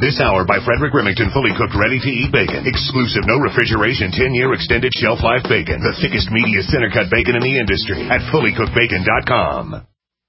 This hour by Frederick Remington, fully cooked, ready-to-eat bacon. Exclusive, no refrigeration, 10-year extended shelf life bacon. The thickest, meatiest center-cut bacon in the industry at fullycookedbacon.com.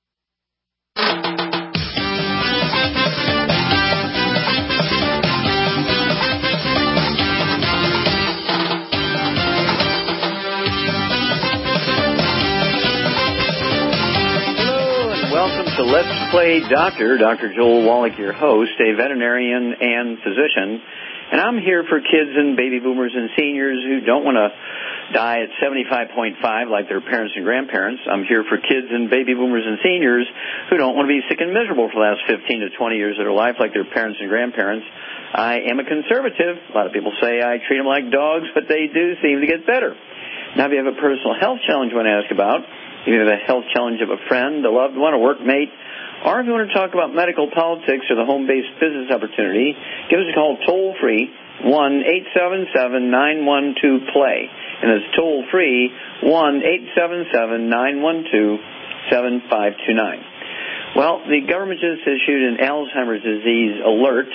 Welcome to Let's Play Doctor. Dr. Joel Wallach, your host, a veterinarian and physician. And I'm here for kids and baby boomers and seniors who don't want to die at 75.5 like their parents and grandparents. I'm here for kids and baby boomers and seniors who don't want to be sick and miserable for the last 15 to 20 years of their life like their parents and grandparents. I am a conservative. A lot of people say I treat them like dogs, but they do seem to get better. Now, if you have a personal health challenge you want to ask about, if you have a health challenge of a friend, a loved one, a workmate, or if you want to talk about medical politics or the home-based business opportunity, give us a call toll-free, 1-877-912-PLAY. And it's toll-free, 1-877-912-7529. Well, the government just issued an Alzheimer's disease alert.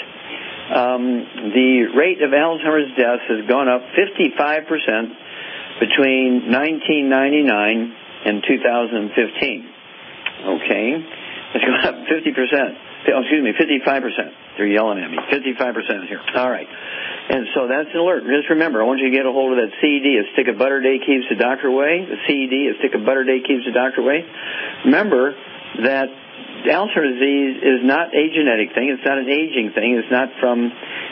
The rate of Alzheimer's deaths has gone up 55% between 1999 and 2015. Okay? It's gone up 50%. Oh, excuse me, 55%. They're yelling at me. 55% here. All right. And so that's an alert. Just remember, I want you to get a hold of that CED. A stick of butter a day keeps the doctor away. The CED, a stick of butter a day keeps the doctor away. Remember that Alzheimer's disease is not a genetic thing. It's not an aging thing. It's not from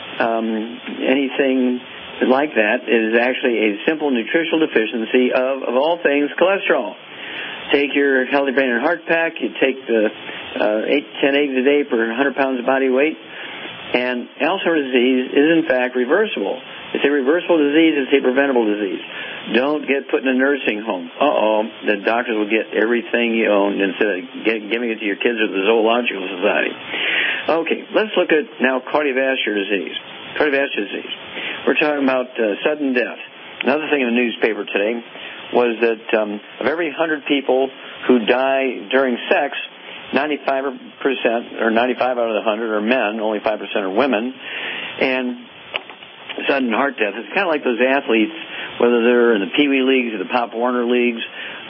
anything like that. It is actually a simple nutritional deficiency of all things, cholesterol. Take your Healthy Brain and Heart Pack. You take the 8 to 10 eggs a day per 100 pounds of body weight. And Alzheimer's disease is, in fact, reversible. It's a reversible disease. It's a preventable disease. Don't get put in a nursing home. The doctors will get everything you own instead of giving it to your kids at the Zoological Society. Okay, let's look at now cardiovascular disease. Cardiovascular disease. We're talking about sudden death. Another thing in the newspaper today was that of every 100 people who die during sex, 95% or 95 out of the 100 are men, only 5% are women. And sudden heart death, it's kind of like those athletes, whether they're in the Pee Wee leagues or the Pop Warner leagues,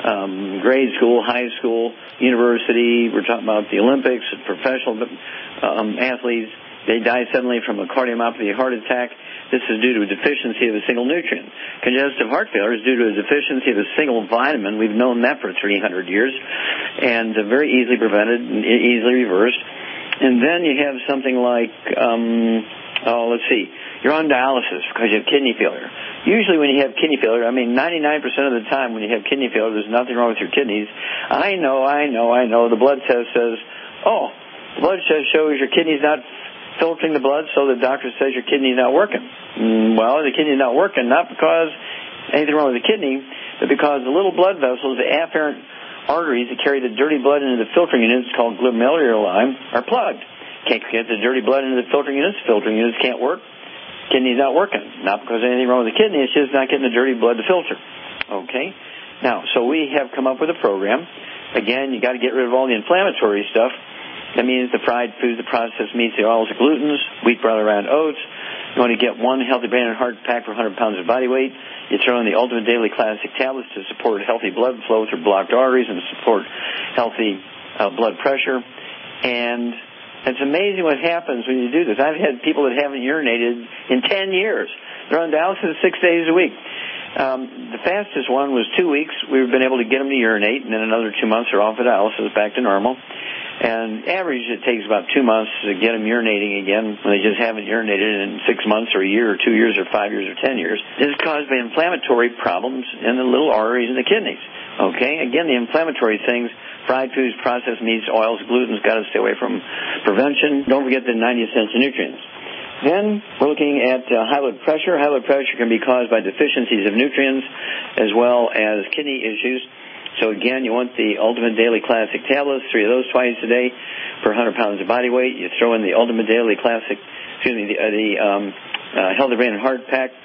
grade school, high school, university. We're talking about the Olympics, professional athletes. They die suddenly from a cardiomyopathy heart attack. This is due to a deficiency of a single nutrient. Congestive heart failure is due to a deficiency of a single vitamin. We've known that for 300 years, and very easily prevented and easily reversed. And then you have something like, let's see, you're on dialysis because you have kidney failure. Usually when you have kidney failure, 99% of the time when you have kidney failure, there's nothing wrong with your kidneys. I know. The blood test says, the blood test shows your kidney's not filtering the blood, so the doctor says your kidney's not working. Well, the kidney's not working not because anything wrong with the kidney, but because the little blood vessels, the afferent arteries that carry the dirty blood into the filtering units called glomeruli are plugged. Can't get the dirty blood into the filtering units. Filtering units can't work. Kidney's not working. Not because anything wrong with the kidney, it's just not getting the dirty blood to filter. Okay? Now, so we have come up with a program. Again, you got to get rid of all the inflammatory stuff. That means the fried foods, the processed meats, the oils, the glutens, wheat, brown, round oats. You want to get one Healthy Brain and Heart Pack for 100 pounds of body weight. You throw in the Ultimate Daily Classic tablets to support healthy blood flow through blocked arteries and support healthy blood pressure. And it's amazing what happens when you do this. I've had people that haven't urinated in 10 years. They're on dialysis 6 days a week. The fastest one was 2 weeks. We've been able to get them to urinate, and then another 2 months are off of dialysis, back to normal. And average, it takes about 2 months to get them urinating again when they just haven't urinated in 6 months or a year or 2 years or 5 years or 10 years. This is caused by inflammatory problems in the little arteries in the kidneys. Okay? Again, the inflammatory things, fried foods, processed meats, oils, glutens, got to stay away from. Prevention, don't forget the 90 essential nutrients. Then we're looking at high blood pressure. High blood pressure can be caused by deficiencies of nutrients as well as kidney issues. So again, you want the Ultimate Daily Classic tablets, 3 of those twice a day per 100 pounds of body weight. You throw in the Ultimate Daily Classic, the Healthy Brain and Heart Pack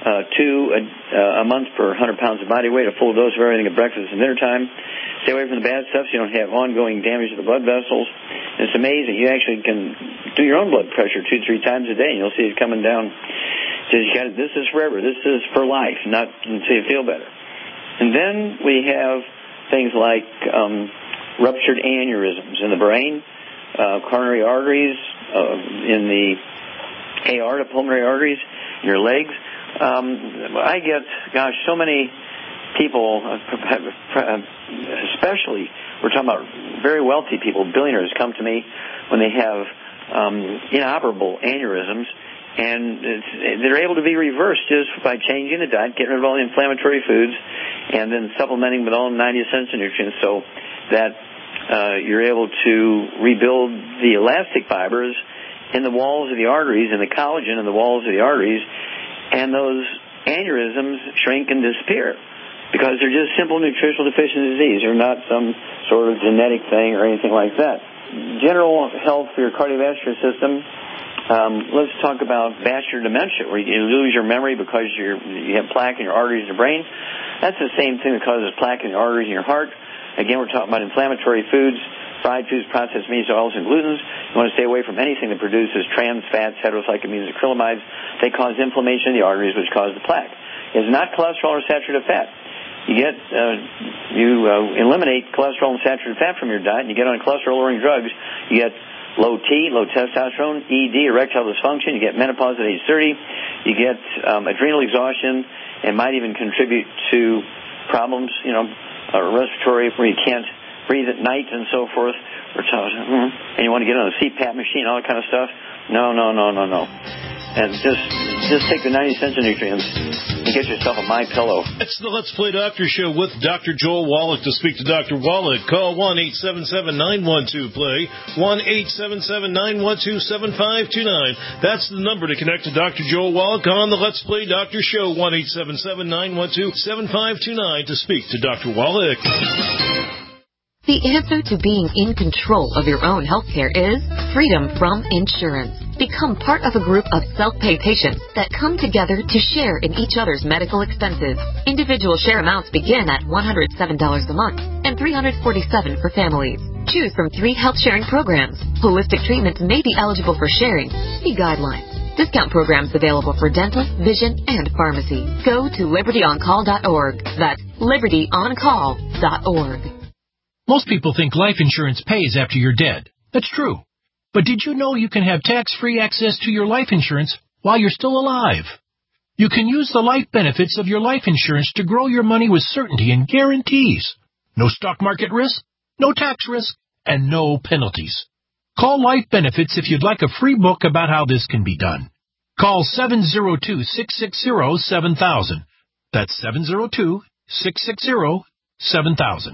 2 a month per 100 pounds of body weight, a full dose of everything at breakfast and dinner time. Stay away from the bad stuff so you don't have ongoing damage to the blood vessels. And it's amazing. You actually can do your own blood pressure 2-3 times a day, and you'll see it coming down. This is forever. This is for life, not until you feel better. And then we have things like ruptured aneurysms in the brain, coronary arteries, in the aorta, pulmonary arteries, in your legs. I get, so many people, especially, we're talking about very wealthy people, billionaires, come to me when they have inoperable aneurysms, and they're able to be reversed just by changing the diet, getting rid of all the inflammatory foods, and then supplementing with all 90 essential nutrients so that you're able to rebuild the elastic fibers in the walls of the arteries and the collagen in the walls of the arteries, and those aneurysms shrink and disappear because they're just simple nutritional deficiency disease. They're not some sort of genetic thing or anything like that. General health for your cardiovascular system. Let's talk about vascular dementia, where you lose your memory because you have plaque in your arteries and your brain. That's the same thing that causes plaque in your arteries and your heart. Again, we're talking about inflammatory foods, fried foods, processed meats, oils, and glutens. You want to stay away from anything that produces trans fats, heterocyclamines, acrylamides. They cause inflammation in the arteries, which cause the plaque. It's not cholesterol or saturated fat. You eliminate cholesterol and saturated fat from your diet, and you get on cholesterol-lowering drugs. You get low T, low testosterone, ED, erectile dysfunction. You get menopause at age 30. You get adrenal exhaustion, and might even contribute to problems, respiratory, where you can't breathe at night and so forth. And you want to get on a CPAP machine, all that kind of stuff. No. And just take the 90 essential nutrients and get yourself a MyPillow. It's the Let's Play Doctor Show with Dr. Joel Wallach. To speak to Dr. Wallach, call 1-877-912-PLAY, 1-877-912-7529. That's the number to connect to Dr. Joel Wallach on the Let's Play Doctor Show, 1-877-912-7529 to speak to Dr. Wallach. The answer to being in control of your own healthcare is freedom from insurance. Become part of a group of self-pay patients that come together to share in each other's medical expenses. Individual share amounts begin at $107 a month and $347 for families. Choose from 3 health-sharing programs. Holistic treatments may be eligible for sharing. See guidelines. Discount programs available for dental, vision, and pharmacy. Go to libertyoncall.org. That's libertyoncall.org. Most people think life insurance pays after you're dead. That's true. But did you know you can have tax-free access to your life insurance while you're still alive? You can use the life benefits of your life insurance to grow your money with certainty and guarantees. No stock market risk, no tax risk, and no penalties. Call Life Benefits if you'd like a free book about how this can be done. Call 702-660-7000. That's 702-660-7000.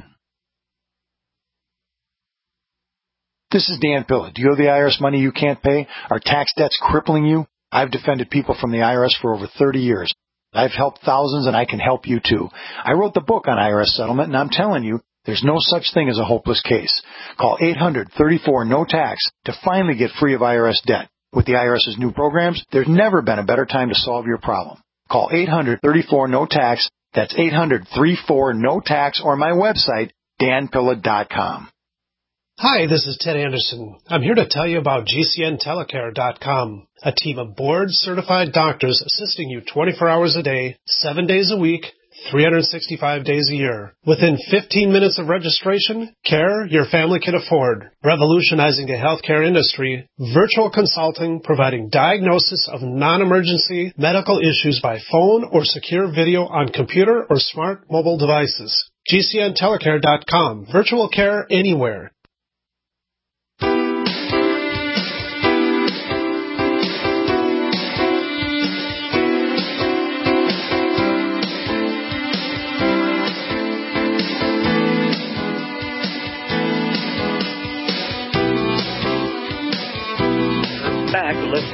This is Dan Pilla. Do you owe the IRS money you can't pay? Are tax debts crippling you? I've defended people from the IRS for over 30 years. I've helped thousands, and I can help you too. I wrote the book on IRS settlement, and I'm telling you, there's no such thing as a hopeless case. Call 800-34-NO-TAX to finally get free of IRS debt. With the IRS's new programs, there's never been a better time to solve your problem. Call 800-34-NO-TAX. That's 800-34-NO-TAX, or my website, danpilla.com. Hi, this is Ted Anderson. I'm here to tell you about GCNtelecare.com, a team of board-certified doctors assisting you 24 hours a day, 7 days a week, 365 days a year. Within 15 minutes of registration, care your family can afford. Revolutionizing the healthcare industry, virtual consulting providing diagnosis of non-emergency medical issues by phone or secure video on computer or smart mobile devices. GCNtelecare.com, virtual care anywhere.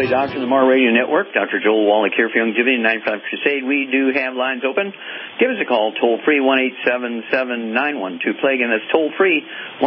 Play Doctor, the Mar Radio Network. Dr. Joel Wallach here for Youngevity 95 Crusade. We do have lines open. Give us a call, toll-free, 1-877-912-PLAY. Again, that's toll-free,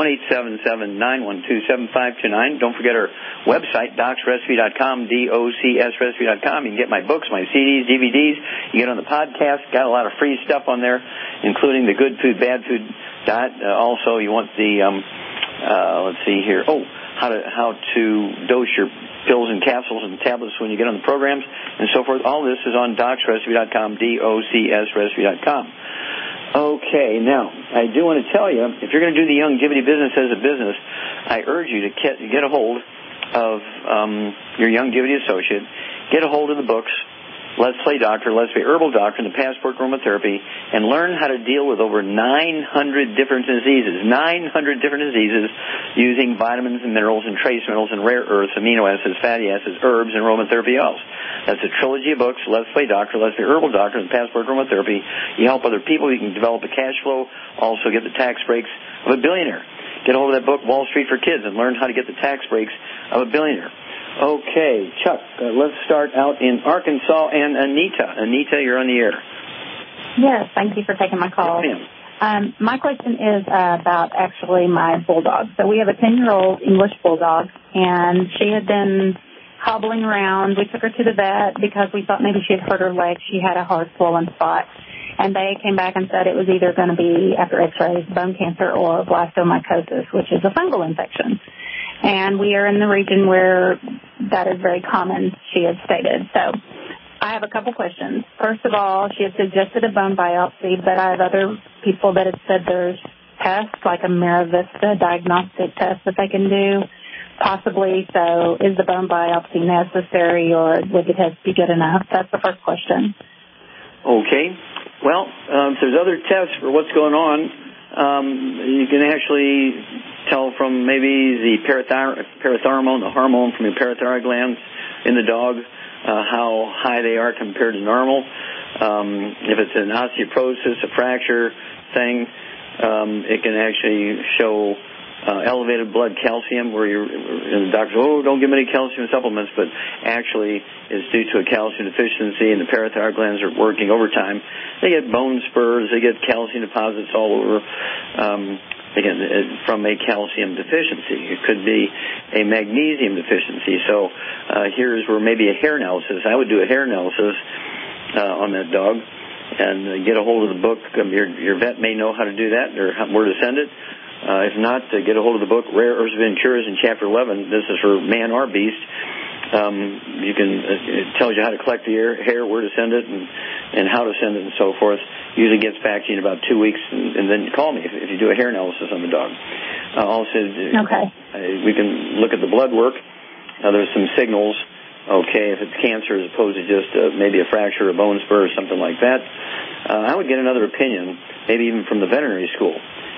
1-877-912-7529. Don't forget our website, docsrecipe.com, DOCSrecipe.com. You can get my books, my CDs, DVDs. You get on the podcast. Got a lot of free stuff on there, including the Good Food, Bad Food diet. Also, you want the, let's see here. How to dose your pills and capsules and tablets when you get on the programs and so forth. All this is on docsrecipe.com, DOCSrecipe.com. Okay, now, I do want to tell you, if you're going to do the Youngevity business as a business, I urge you to get a hold of your Youngevity associate, get a hold of the books, Let's Play Doctor, Let's Play Herbal Doctor, and the Passport Aromatherapy, and learn how to deal with over 900 different diseases. 900 different diseases using vitamins and minerals and trace minerals and rare earths, amino acids, fatty acids, herbs, and aromatherapy oils. That's a trilogy of books, Let's Play Doctor, Let's Play Herbal Doctor, and Passport Aromatherapy. You help other people. You can develop a cash flow. Also get the tax breaks of a billionaire. Get a hold of that book, Wall Street for Kids, and learn how to get the tax breaks of a billionaire. Okay, Chuck, let's start out in Arkansas and Anita. Anita, you're on the air. Yes, thank you for taking my call. Yes, ma'am. My question is about actually my bulldog. So we have a 10-year-old English bulldog, and she had been hobbling around. We took her to the vet because we thought maybe she had hurt her leg. She had a hard swollen spot. And they came back and said it was either going to be, after x-rays, bone cancer or blastomycosis, which is a fungal infection. And we are in the region where that is very common, she had stated. So I have a couple questions. First of all, she had suggested a bone biopsy, but I have other people that have said there's tests, like a Maravista diagnostic test that they can do, possibly. So is the bone biopsy necessary, or would the test be good enough? That's the first question. Okay. Well, if there's other tests for what's going on, you can actually tell from maybe the parathyroid, the hormone from your parathyroid glands in the dog, how high they are compared to normal. If it's an osteoporosis, a fracture thing, it can actually show elevated blood calcium, where and the doctor says, don't give them any calcium supplements, but actually it's due to a calcium deficiency, and the parathyroid glands are working overtime. They get bone spurs, they get calcium deposits all over, again, from a calcium deficiency. It could be a magnesium deficiency. So here's where maybe a hair analysis. I would do a hair analysis on that dog and get a hold of the book. Your vet may know how to do that or where to send it. If not, get a hold of the book, Rare Herbs of Incures, in Chapter 11. This is for man or beast. You can it tells you how to collect the hair, where to send it, and how to send it, and so forth. Usually gets back to you in about 2 weeks, and then call me if you do a hair analysis on the dog. Also, we can look at the blood work. There's some signals. Okay, if it's cancer as opposed to just maybe a fracture, a bone spur, or something like that. I would get another opinion, maybe even from the veterinary school.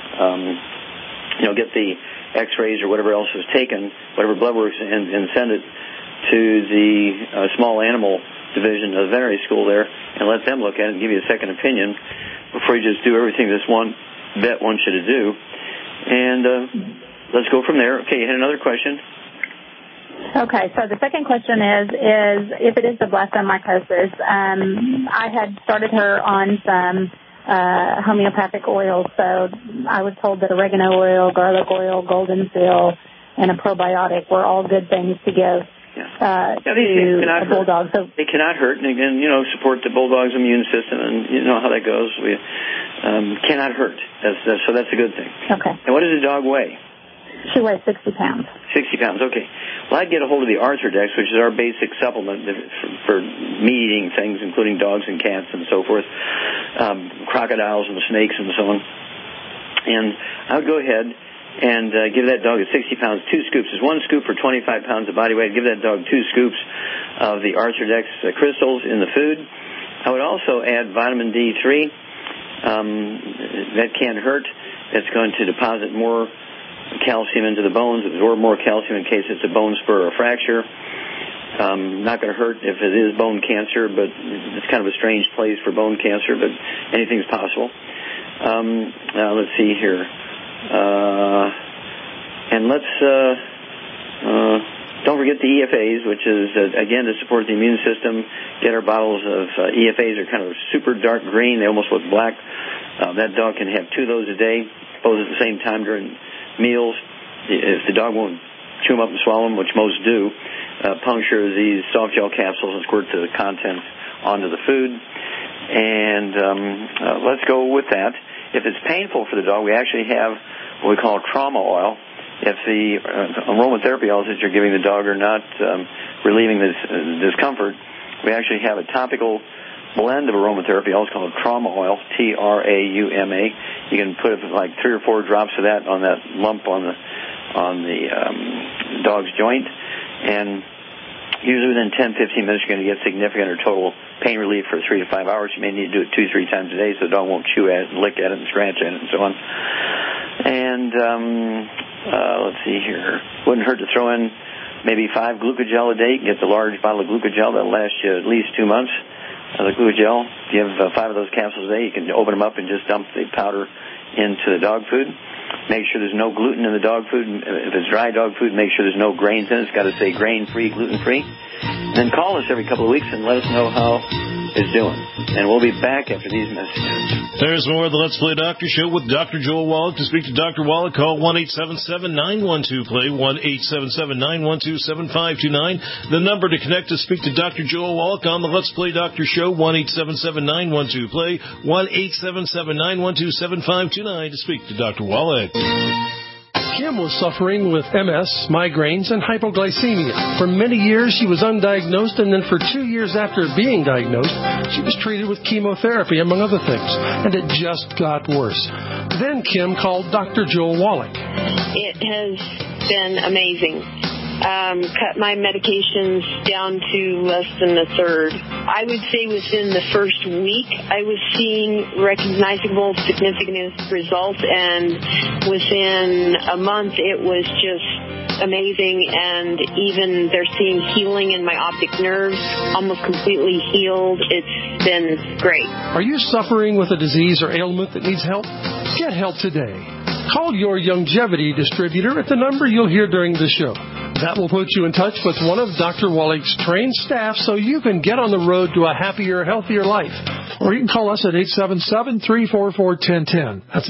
Get the x-rays or whatever else was taken, whatever blood works, and send it to the small animal division of the veterinary school there, and let them look at it and give you a second opinion before you just do everything this one vet wants you to do. And let's go from there. Okay, you had another question? Okay, so the second question is if it is the blastomycosis, I had started her on some homeopathic oils. So I was told that oregano oil, garlic oil, golden seal, and a probiotic were all good things to give to a bulldog. So they cannot hurt, and again, support the bulldog's immune system, and you know how that goes. We cannot hurt. So that's a good thing. Okay. And what does the dog weigh? She weighs 60 pounds. 60 pounds, okay. Well, I'd get a hold of the Arthrodex, which is our basic supplement for meat-eating things, including dogs and cats and so forth, crocodiles and snakes and so on. And I would go ahead and give that dog at 60 pounds 2 scoops. There's 1 scoop for 25 pounds of body weight. Give that dog 2 scoops of the Arthrodex crystals in the food. I would also add vitamin D3. That can't hurt. It's going to deposit more calcium into the bones, absorb more calcium in case it's a bone spur or a fracture. Not going to hurt if it is bone cancer, but it's kind of a strange place for bone cancer, but anything's possible. Let's see here. And let's Don't forget the EFAs, which is, again, to support the immune system. Get our bottles of EFAs. They're kind of super dark green. They almost look black. That dog can have 2 of those a day, both at the same time during meals. If the dog won't chew them up and swallow them, which most do, puncture these soft gel capsules and squirt the contents onto the food. And let's go with that. If it's painful for the dog, we actually have what we call trauma oil. If the aromatherapy oils that you're giving the dog are not relieving this discomfort, we actually have a topical blend of aromatherapy oils called trauma oil, Trauma. You can put like 3 or 4 drops of that on that lump on the dog's joint, and usually within 10-15 minutes you're going to get significant or total pain relief for 3 to 5 hours. You may need to do it 2-3 times a day so the dog won't chew at it and lick at it and scratch at it and so on. And let's see here. Wouldn't hurt to throw in maybe 5 Glucogel a day. You can get the large bottle of Glucogel. That'll last you at least 2 months. The Glucogel, if you have 5 of those capsules a day, you can open them up and just dump the powder into the dog food. Make sure there's no gluten in the dog food. If it's dry dog food, make sure there's no grains in it. It's got to say grain-free, gluten-free. Then call us every couple of weeks and let us know how it's doing. And we'll be back after these messages. There's more of the Let's Play Doctor Show with Dr. Joel Wallach. To speak to Dr. Wallach, call 1-877-912-PLAY, 1-877-912-7529. The number to connect to speak to Dr. Joel Wallach on the Let's Play Doctor Show, 1-877-912-PLAY, 1-877-912-7529 to speak to Dr. Wallach. Kim was suffering with MS, migraines, and hypoglycemia. For many years, she was undiagnosed, and then for 2 years after being diagnosed, she was treated with chemotherapy, among other things, and it just got worse. Then Kim called Dr. Joel Wallach. It has been amazing. Cut my medications down to less than a third. I would say within the first week, I was seeing recognizable, significant results, and within a month, it was just amazing, and even they're seeing healing in my optic nerves, almost completely healed. It's been great. Are you suffering with a disease or ailment that needs help? Get help today. Call your Youngevity distributor at the number you'll hear during the show. That will put you in touch with one of Dr. Wallach's trained staff so you can get on the road to a happier, healthier life. Or you can call us at 877-344-1010. That's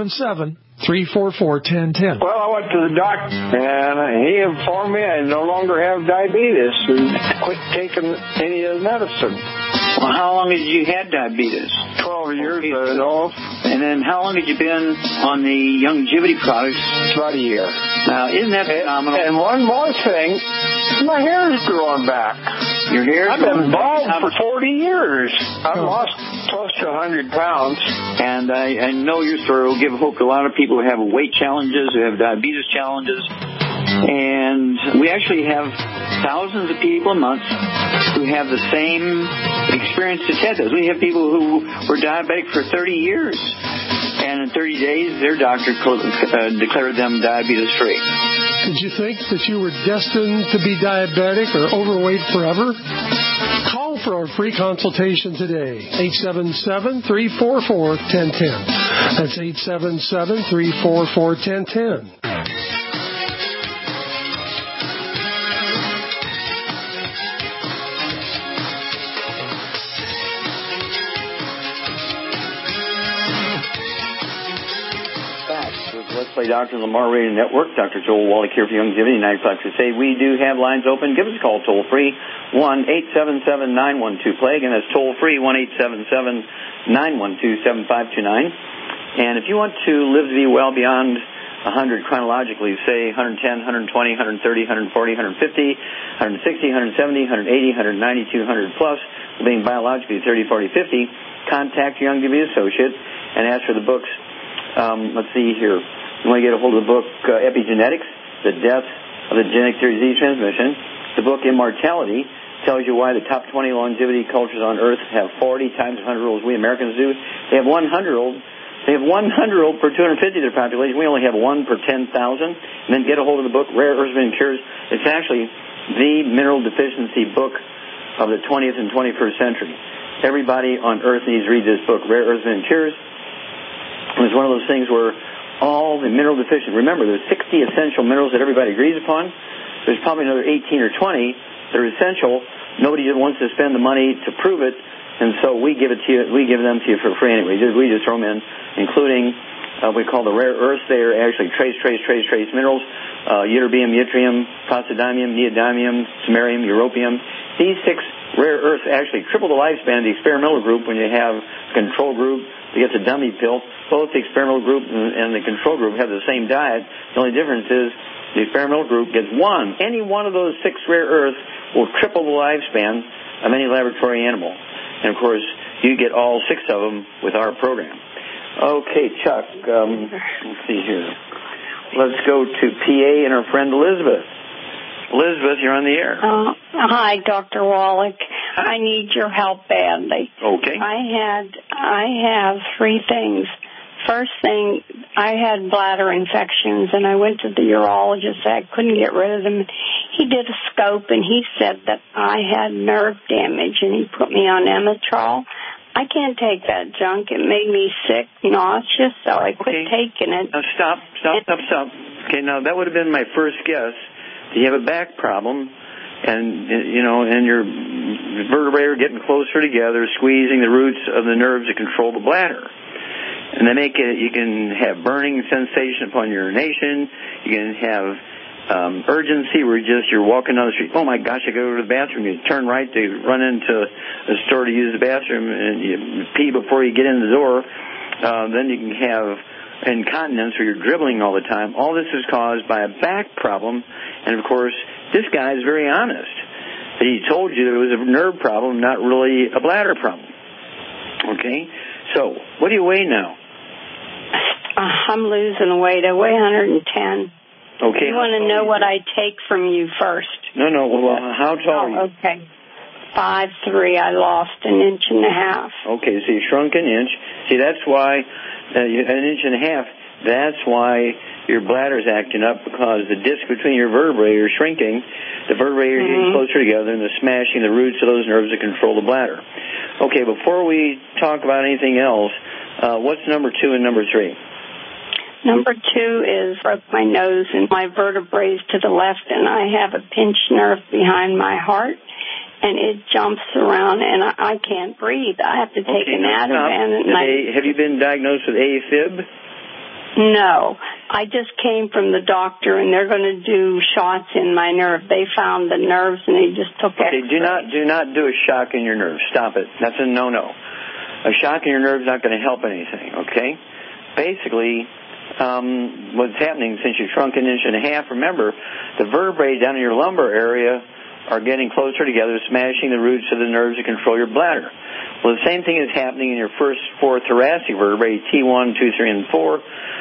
877-344-1010. Well, I went to the doctor, and he informed me I no longer have diabetes and quit taking any of the medicine. Well, how long had you had diabetes? 12 years, I know. And then how long had you been on the Youngevity products? About a year. Now, isn't that phenomenal? And one more thing, my hair is growing back. Your hair? I've been bald for 40 years. I've lost close to 100 pounds. And I know your story will give hope to a lot of people who have weight challenges, who have diabetes challenges. And we actually have thousands of people a month who have the same experience that Ted does. We have people who were diabetic for 30 years, and in 30 days, their doctor declared them diabetes-free. Did you think that you were destined to be diabetic or overweight forever? Call for our free consultation today, 877-344-1010. That's 877-344-1010. Play Dr. Lamar Radio Network. Dr. Joel Wallach here for Youngevity. 9 o'clock to say we do have lines open. Give us a call toll free, 1-877-912-PLAY. Again, that's toll free, 1-877-912-7529. And if you want to live to be well beyond 100 chronologically, say 110, 120, 130, 140, 150, 160, 170, 180, 190, 200 plus, being biologically 30, 40, 50, contact your Youngevity associate and ask for the books. Let's see here. You want to get a hold of the book Epigenetics, The Death of the Genetic Theory of Disease Transmission. The book Immortality tells you why the top 20 longevity cultures on Earth have 40 times as 100 olds we Americans do. They have 100-year-old. They have 100-year-old per 250 of their population. We only have 1 per 10,000. And then get a hold of the book Rare Earths and Cures. It's actually the mineral deficiency book of the 20th and 21st century. Everybody on Earth needs to read this book, Rare Earths and Cures. It was one of those things where all the mineral deficient. Remember, there's 60 essential minerals that everybody agrees upon. there's probably another 18 or 20 that are essential. Nobody wants to spend the money to prove it, and so we give it to you. We give them to you for free anyway. We just throw them in, including we call the rare earths. They are actually trace minerals: ytterbium, yttrium, praseodymium, neodymium, samarium, europium. These 6 rare earths actually triple the lifespan of the experimental group. When you have a control group that gets a dummy pill, both the experimental group and the control group have the same diet. The only difference is the experimental group gets one. Any one of those 6 rare earths will triple the lifespan of any laboratory animal. And, of course, you get all 6 of them with our program. Okay, Chuck, let's see here. Let's go to PA and our friend Elizabeth. Elizabeth, you're on the air. Hi, Dr. Wallach. I need your help badly. Okay. I have 3 things. First thing, I had bladder infections, and I went to the urologist. I couldn't get rid of them. He did a scope, and he said that I had nerve damage, and he put me on Emitrol. I can't take that junk. It made me sick, nauseous, so I quit taking it. Now, stop. Okay, now that would have been my first guess. You have a back problem, and your vertebrae are getting closer together, squeezing the roots of the nerves that control the bladder. And they make it, you can have burning sensation upon urination. You can have urgency where you're walking down the street. Oh, my gosh, I go to the bathroom. You turn right to run into the store to use the bathroom, and you pee before you get in the door. Then you can have incontinence where you're dribbling all the time. All this is caused by a back problem. And, of course, this guy is very honest. He told you there was a nerve problem, not really a bladder problem. Okay? So, what do you weigh now? I'm losing weight. I weigh 110. Okay. You want to know what I take from you first? No. Well, how tall are you? Okay. 5'3". I lost 1.5 inches. Okay, so you shrunk 1 inch. See, that's why 1.5 inches. That's why your bladder's acting up, because the disc between your vertebrae are shrinking. The vertebrae are getting closer together, and they're smashing the roots of those nerves that control the bladder. Okay, before we talk about anything else, what's number 2 and number 3? Number 2 is broke my nose and my vertebrae to the left, and I have a pinched nerve behind my heart, and it jumps around, and I can't breathe. I have to take an Ativan. Have you been diagnosed with AFib? No. I just came from the doctor, and they're going to do shots in my nerve. They found the nerves, and they just took it. Okay, do not do a shock in your nerves. Stop it. That's a no-no. A shock in your nerve is not going to help anything, okay? Basically, what's happening since you shrunk 1.5 inches, remember, the vertebrae down in your lumbar area are getting closer together, smashing the roots of the nerves that control your bladder. Well, the same thing is happening in your first 4 thoracic vertebrae, T1, 2, 3, and 4.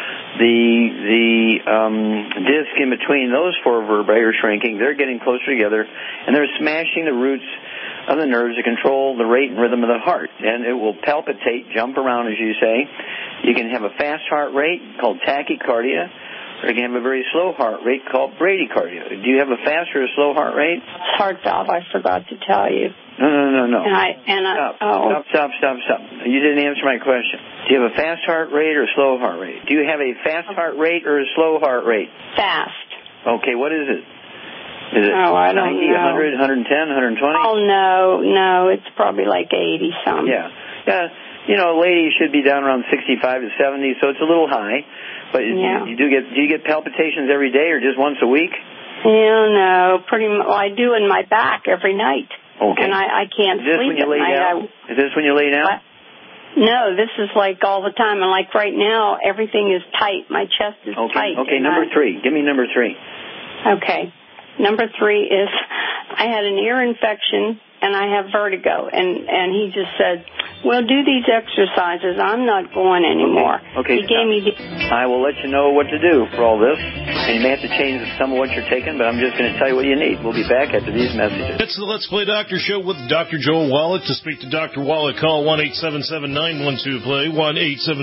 The disc in between those 4 vertebrae are shrinking. They're getting closer together, and they're smashing the roots of the nerves that control the rate and rhythm of the heart. And it will palpitate, jump around, as you say. You can have a fast heart rate called tachycardia, or you can have a very slow heart rate called bradycardia. Do you have a fast or a slow heart rate? Heart valve, I forgot to tell you. No. Stop. You didn't answer my question. Do you have a fast heart rate or a slow heart rate? Do you have a fast heart rate or a slow heart rate? Fast. Okay, what is it? Is it I don't 90, know. 100, 110, 120? Oh, no, it's probably like 80-something. Yeah. A lady should be down around 65 to 70, so it's a little high. But do you get palpitations every day or just once a week? No, pretty much. Well, I do in my back every night. Okay. And I can't sleep at night. Is this when you lay down? No, this is like all the time. And like right now, everything is tight. My chest is tight. Okay, number 3. Give me number 3. Okay. Number 3 is I had an ear infection and I have vertigo. And he just said, well, do these exercises. I'm not going anymore. Okay. He gave me I will let you know what to do for all this. And you may have to change some of what you're taking, but I'm just going to tell you what you need. We'll be back after these messages. It's the Let's Play Doctor Show with Dr. Joel Wallach. To speak to Dr. Wallach, call 1-877-912-PLAY,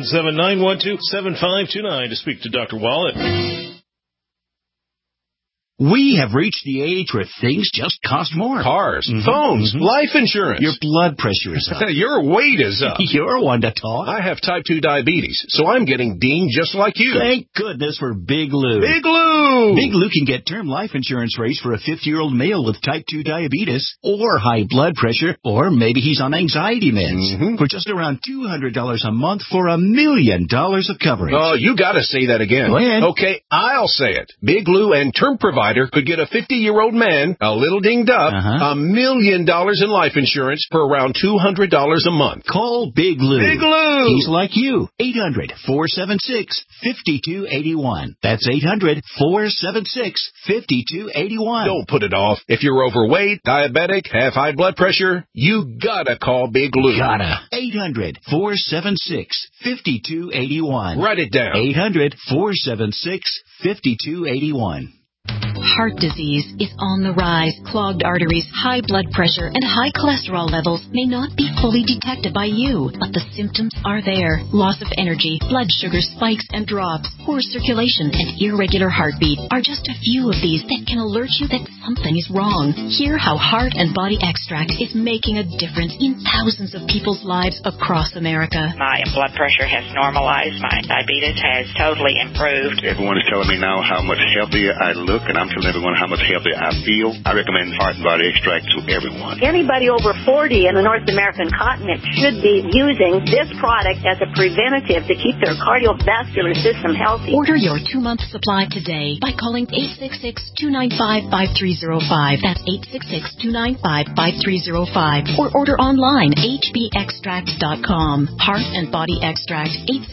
1-877-912-7529 to speak to Dr. Wallach. We have reached the age where things just cost more. Cars, phones, life insurance. Your blood pressure is up. Your weight is up. You're one to talk. I have type 2 diabetes, so I'm getting dinged just like you. Thank goodness for Big Lou. Big Lou! Big Lou can get term life insurance rates for a 50-year-old male with type 2 diabetes or high blood pressure, or maybe he's on anxiety meds for just around $200 a month for $1 million of coverage. Oh, you gotta say that again. Go ahead. Okay, I'll say it. Big Lou and Term Provider could get a 50-year-old man, a little dinged up, $1 million in life insurance for around $200 a month. Call Big Lou. Big Lou! He's like you. 800-476-5281. That's 800-476-5281. Don't put it off. If you're overweight, diabetic, have high blood pressure, you gotta call Big Lou. Gotta. 800-476-5281. Write it down. 800-476-5281. Heart disease is on the rise. Clogged arteries, high blood pressure, and high cholesterol levels may not be fully detected by you, but the symptoms are there. Loss of energy, blood sugar spikes and drops, poor circulation, and irregular heartbeat are just a few of these that can alert you that something is wrong. Hear how Heart and Body Extract is making a difference in thousands of people's lives across America. My blood pressure has normalized. My diabetes has totally improved. Everyone is telling me now how much healthier I look, and I'm telling everyone how much healthier I feel. I recommend Heart and Body Extract to everyone. Anybody over 40 in the North American continent should be using this product as a preventative to keep their cardiovascular system healthy. Order your 2-month supply today by calling 866-295-5305. That's 866-295-5305. Or order online, hbextract.com. Heart and Body Extract,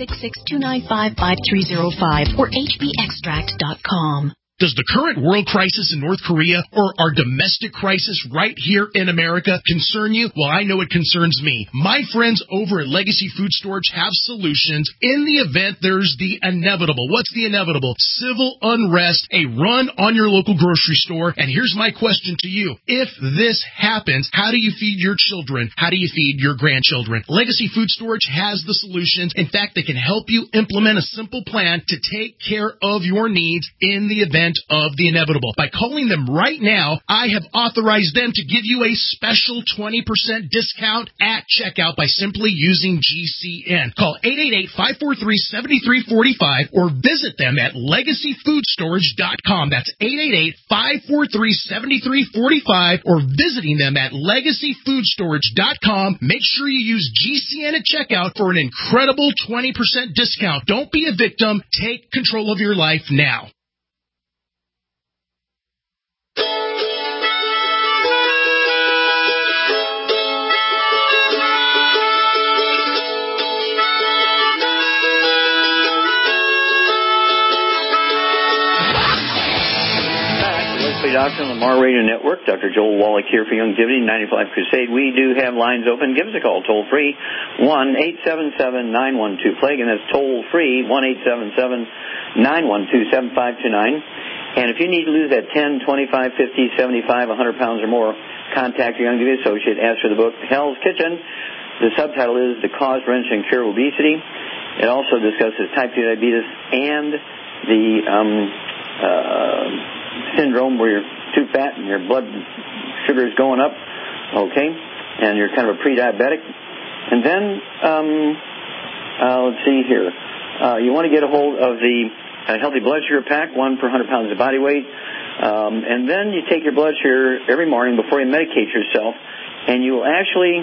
866-295-5305 or hbextract.com. Does the current world crisis in North Korea or our domestic crisis right here in America concern you? Well, I know it concerns me. My friends over at Legacy Food Storage have solutions in the event there's the inevitable. What's the inevitable? Civil unrest, a run on your local grocery store. And here's my question to you. If this happens, how do you feed your children? How do you feed your grandchildren? Legacy Food Storage has the solutions. In fact, they can help you implement a simple plan to take care of your needs in the event of the inevitable. By calling them right now, I have authorized them to give you a special 20% discount at checkout by simply using GCN. Call 888-543-7345 or visit them at LegacyFoodStorage.com. That's 888-543-7345 or visiting them at LegacyFoodStorage.com. Make sure you use GCN at checkout for an incredible 20% discount. Don't be a victim. Take control of your life now. Doctor on the Lamar Radio Network. Dr. Joel Wallach here for Youngevity 95 Crusade. We do have lines open. Give us a call toll free 1-877-912-PLAGUE, and that's toll free 1-877-912-7529. And if you need to lose that 10, 25, 50, 75, 100 pounds or more, contact your Youngevity associate. Ask for the book Hell's Kitchen. The subtitle is The Cause, Prevention, and Cure of Obesity. It also discusses type 2 diabetes and the syndrome where you're too fat and your blood sugar is going up, okay, and you're kind of a pre-diabetic. And then, let's see here, you want to get a hold of the Healthy Blood Sugar Pack, 1 per 100 pounds of body weight, and then you take your blood sugar every morning before you medicate yourself, and you will actually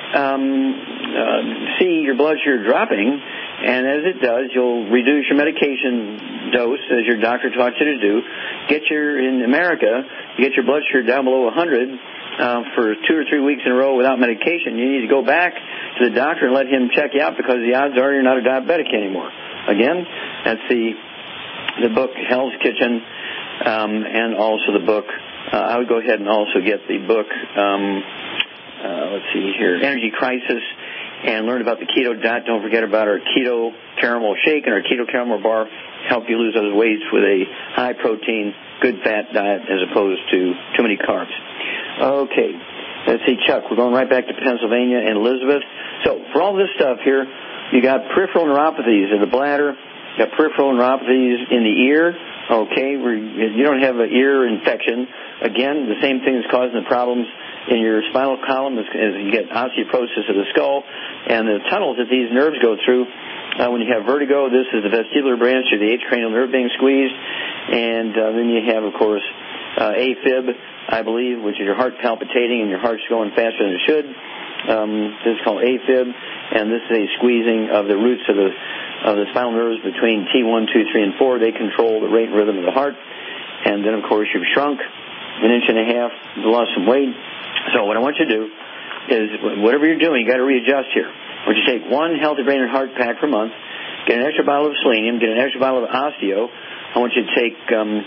see your blood sugar dropping. And as it does, you'll reduce your medication dose, as your doctor taught you to do. In America, you get your blood sugar down below 100 for 2 or 3 weeks in a row without medication. You need to go back to the doctor and let him check you out because the odds are you're not a diabetic anymore. Again, that's the book Hell's Kitchen, and also the book. I would go ahead and also get the book. Let's see here, Energy Crisis. And learn about the keto diet. Don't forget about our keto caramel shake and our keto caramel bar. Help you lose those weights with a high protein, good fat diet as opposed to too many carbs. Okay, let's see, Chuck. We're going right back to Pennsylvania and Elizabeth. So for all this stuff here, you got peripheral neuropathies in the bladder, you got peripheral neuropathies in the ear, Okay, you don't have an ear infection. Again, the same thing is causing the problems in your spinal column as you get osteoporosis of the skull and the tunnels that these nerves go through. When you have vertigo, this is the vestibular branch or the eighth cranial nerve being squeezed. And then you have, of course, AFib, I believe, which is your heart palpitating and your heart's going faster than it should. This is called AFib, and this is a squeezing of the roots of the spinal nerves between T1, 2, 3, and 4. They control the rate and rhythm of the heart. And then, of course, you've shrunk 1.5 inches, lost some weight. So what I want you to do is, whatever you're doing, you got to readjust here. I want you to take 1 Healthy Brain and Heart pack per month, get an extra bottle of selenium, get an extra bottle of osteo. I want you to take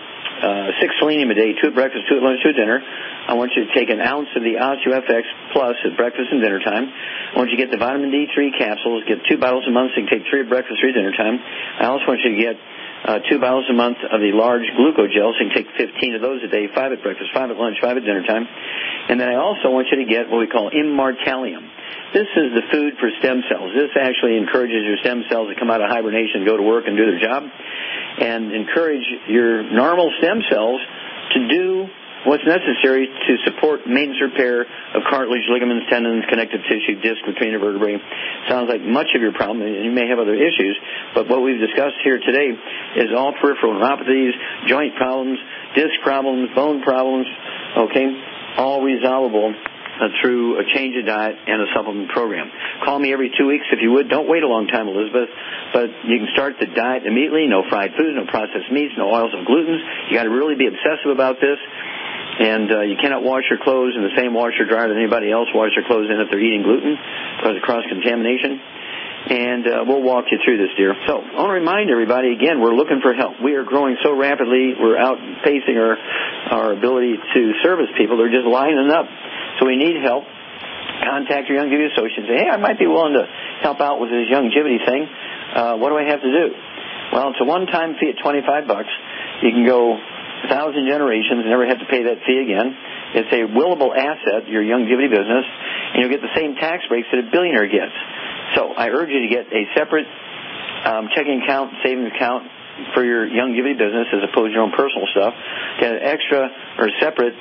6 selenium a day, 2 at breakfast, 2 at lunch, 2 at dinner. I want you to take an ounce of the OsteoFX Plus at breakfast and dinner time. I want you to get the vitamin D3 capsules, get 2 bottles a month, so you can take 3 at breakfast, 3 at dinner time. I also want you to get 2 bottles a month of the large glucogel, so you can take 15 of those a day, 5 at breakfast, 5 at lunch, 5 at dinner time. And then I also want you to get what we call Immortalium. This is the food for stem cells. This actually encourages your stem cells to come out of hibernation, go to work, and do their job, and encourage your normal stem cells to do what's necessary to support maintenance repair of cartilage, ligaments, tendons, connective tissue, disc between the vertebrae. Sounds like much of your problem, and you may have other issues, but what we've discussed here today is all peripheral neuropathies, joint problems, disc problems, bone problems, okay, all resolvable through a change of diet and a supplement program. Call me every 2 weeks if you would. Don't wait a long time, Elizabeth, but you can start the diet immediately. No fried foods, no processed meats, no oils and glutens. You got to really be obsessive about this. And you cannot wash your clothes in the same washer dryer that anybody else washes their clothes in if they're eating gluten because of cross-contamination. And we'll walk you through this, dear. So I want to remind everybody, again, we're looking for help. We are growing so rapidly, we're outpacing our ability to service people. They're just lining up. So we need help. Contact your Youngevity associate and say, hey, I might be willing to help out with this Youngevity thing. What do I have to do? Well, it's a one-time fee at $25. You can go 1,000 generations and never have to pay that fee again. It's a willable asset, your Youngevity business, and you'll get the same tax breaks that a billionaire gets. So I urge you to get a separate checking account, savings account for your Youngevity business as opposed to your own personal stuff. Get an extra or separate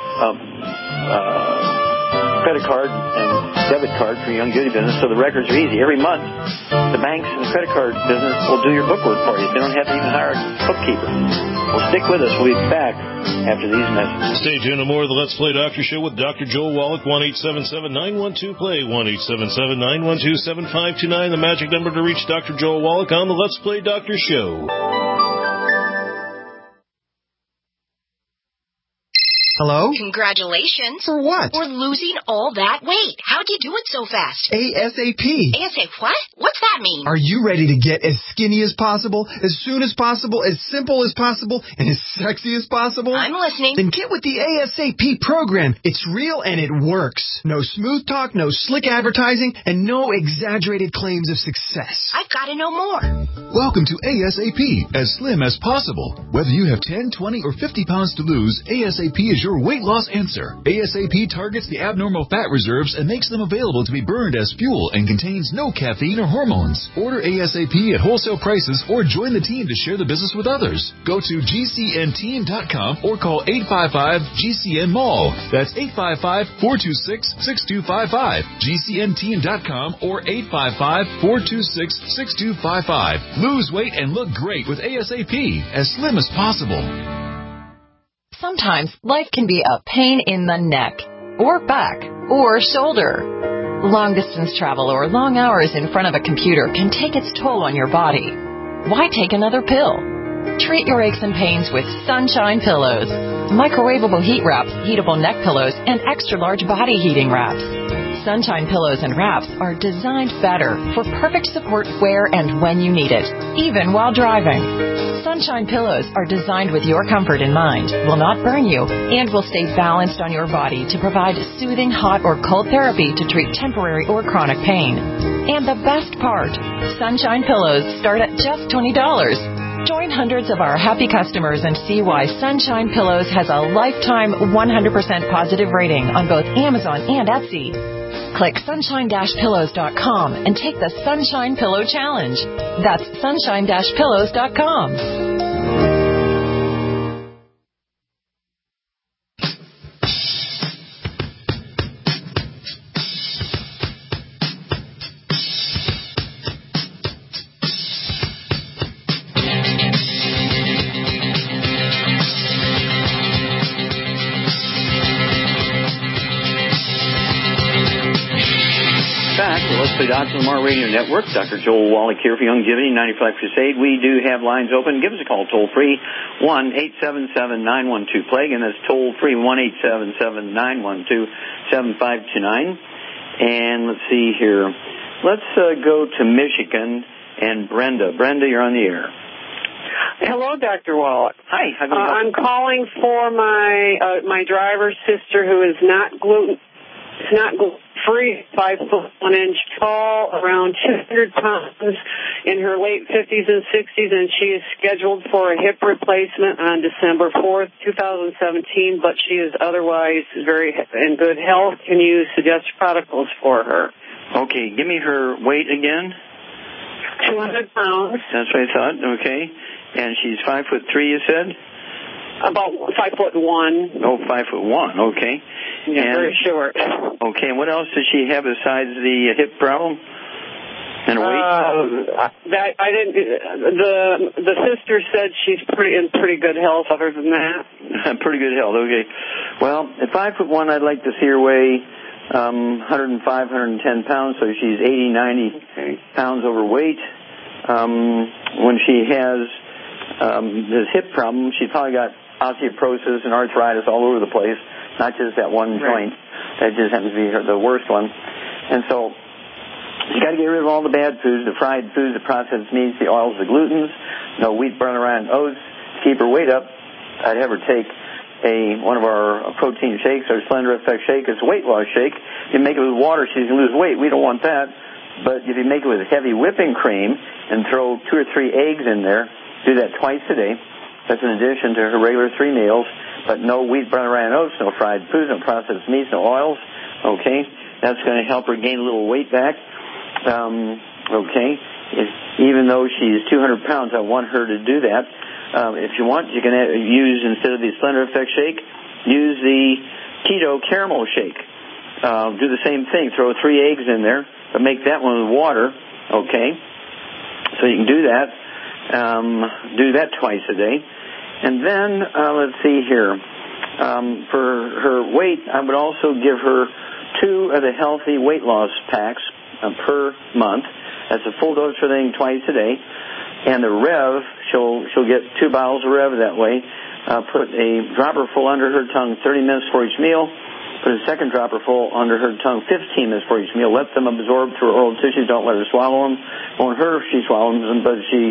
credit card and debit card for your Youngevity business so the records are easy. Every month, the banks and the credit card business will do your bookwork for you. They don't have to even hire a bookkeeper. Well, stick with us. We'll be back after these messages. Stay tuned to more of the Let's Play Doctor Show with Dr. Joel Wallach, 1-877-912-PLAY, 1-877-912-7529, the magic number to reach Dr. Joel Wallach on the Let's Play Doctor Show. Hello? Congratulations. For what? For losing all that weight. How'd you do it so fast? ASAP. ASAP what? What's that mean? Are you ready to get as skinny as possible, as soon as possible, as simple as possible, and as sexy as possible? I'm listening. Then get with the ASAP program. It's real and it works. No smooth talk, no slick advertising, and no exaggerated claims of success. I've got to know more. Welcome to ASAP, as slim as possible. Whether you have 10, 20, or 50 pounds to lose, ASAP is your weight loss answer. ASAP targets the abnormal fat reserves and makes them available to be burned as fuel and contains no caffeine or hormones. Order ASAP at wholesale prices or join the team to share the business with others. Go to GCNteam.com or call 855-GCN-MALL. That's 855-426-6255. GCNteam.com or 855-426-6255. Lose weight and look great with ASAP, as slim as possible. Sometimes life can be a pain in the neck, or back, or shoulder. Long-distance travel or long hours in front of a computer can take its toll on your body. Why take another pill? Treat your aches and pains with Sunshine Pillows. Microwavable heat wraps, heatable neck pillows, and extra-large body heating wraps. Sunshine Pillows and wraps are designed better for perfect support where and when you need it, even while driving. Sunshine Pillows are designed with your comfort in mind, will not burn you, and will stay balanced on your body to provide soothing hot or cold therapy to treat temporary or chronic pain. And the best part, Sunshine Pillows start at just $20. Join hundreds of our happy customers and see why Sunshine Pillows has a lifetime 100% positive rating on both Amazon and Etsy. Click sunshine-pillows.com and take the Sunshine Pillow Challenge. That's sunshine-pillows.com. back to Let's Play Dr. Lamar Radio Network. Dr. Joel Wallach here for Longevity 95 Crusade. We do have lines open. Give us a call toll-free, 1-877-912-PLAGUE, and that's toll-free, 1-877-912-7529. And let's see here. Let's go to Michigan and Brenda. Brenda, you're on the air. Hello, Dr. Wallach. Hi. I'm calling for my driver's sister who is not gluten-free, 5'1" tall, around 200 pounds, in her late 50s and 60s, and she is scheduled for a hip replacement on December 4th, 2017, but she is otherwise very in good health. Can you suggest protocols for her? Okay, give me her weight again. 200 pounds. That's what I thought. Okay. And she's 5'3", you said? About 5'1". Oh, 5'1". Okay. Yeah, and, very short. Okay. And what else does she have besides the hip problem and weight? That I didn't. The sister said she's in pretty good health. Other than that, pretty good health. Okay. Well, at 5'1", I'd like to see her weigh 105, 110 pounds. So she's 80, 90 pounds overweight. When she has this hip problem, she's probably got osteoporosis and arthritis all over the place, not just that one joint. That just happens to be the worst one. And so you got to get rid of all the bad foods, the fried foods, the processed meats, the oils, the glutens, no wheat, brown rye, oats. To keep her weight up, I'd have her take one of our protein shakes, our Slender Effect shake. It's a weight loss shake. You make it with water, she's going to lose weight. We don't want that. But if you make it with heavy whipping cream and throw 2 or 3 eggs in there, do that twice a day. That's in addition to her regular 3 meals, but no wheat, brown rye, and oats, no fried foods, no processed meats, no oils. Okay, that's going to help her gain a little weight back. Okay, even though she's 200 pounds, I want her to do that. If you want, you can use, instead of the Slender Effect shake, use the Keto Caramel shake. Do the same thing. Throw 3 eggs in there, but make that one with water. Okay, so you can do that. Do that twice a day. And then, let's see here. For her weight, I would also give her 2 of the healthy weight loss packs per month. That's a full dose for the thing twice a day. And the Rev, she'll get 2 bottles of Rev that way. Put a dropper full under her tongue 30 minutes for each meal. Put a second dropper full under her tongue 15 minutes for each meal. Let them absorb through her oral tissues. Don't let her swallow them. Won't hurt if she swallows them, but she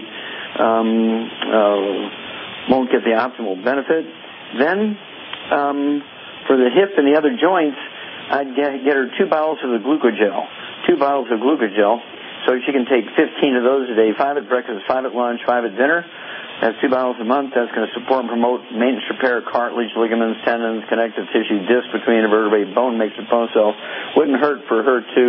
won't get the optimal benefit. Then, for the hip and the other joints, I'd get her 2 bottles of the Glucogel. 2 bottles of Glucogel. So she can take 15 of those a day, 5 at breakfast, 5 at lunch, 5 at dinner. That's 2 bottles a month. That's going to support and promote maintenance, repair, cartilage, ligaments, tendons, connective tissue, disc between the vertebrae, bone makes a bone cell. Wouldn't hurt for her to,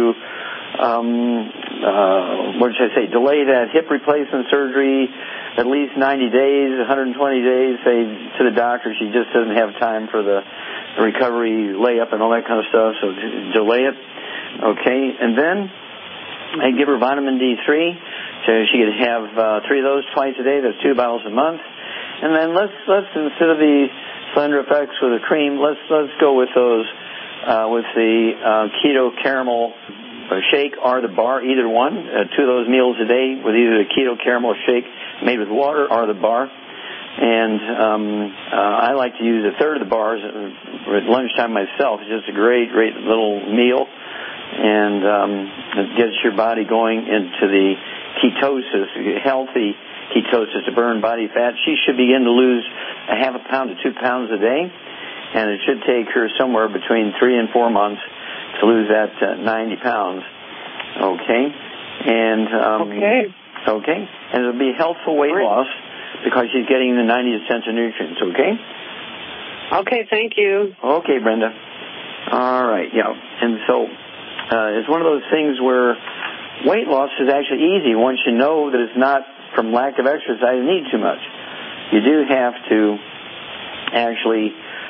delay that hip replacement surgery at least 90 days, 120 days, say to the doctor she just doesn't have time for the recovery layup and all that kind of stuff, so delay it. Okay, and then I give her vitamin D3. So she could have 3 of those twice a day. That's 2 bottles a month. And then let's instead of the Slender Effects with a cream, let's go with those with the Keto Caramel shake or the bar, either one. 2 of those meals a day with either the Keto Caramel shake made with water or the bar. And I like to use a third of the bars at lunchtime myself. It's just a great little meal, and it gets your body going into the ketosis, healthy ketosis, to burn body fat. She should begin to lose a half a pound to 2 pounds a day, and it should take her somewhere between 3 and 4 months to lose that 90 pounds. Okay, and okay, and it'll be healthful weight loss because she's getting the 90 essential nutrients. Okay. Okay, thank you. Okay, Brenda. All right, yeah, and so it's one of those things where weight loss is actually easy once you know that it's not from lack of exercise and eat too much. You do have to actually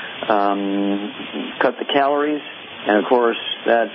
cut the calories, and of course that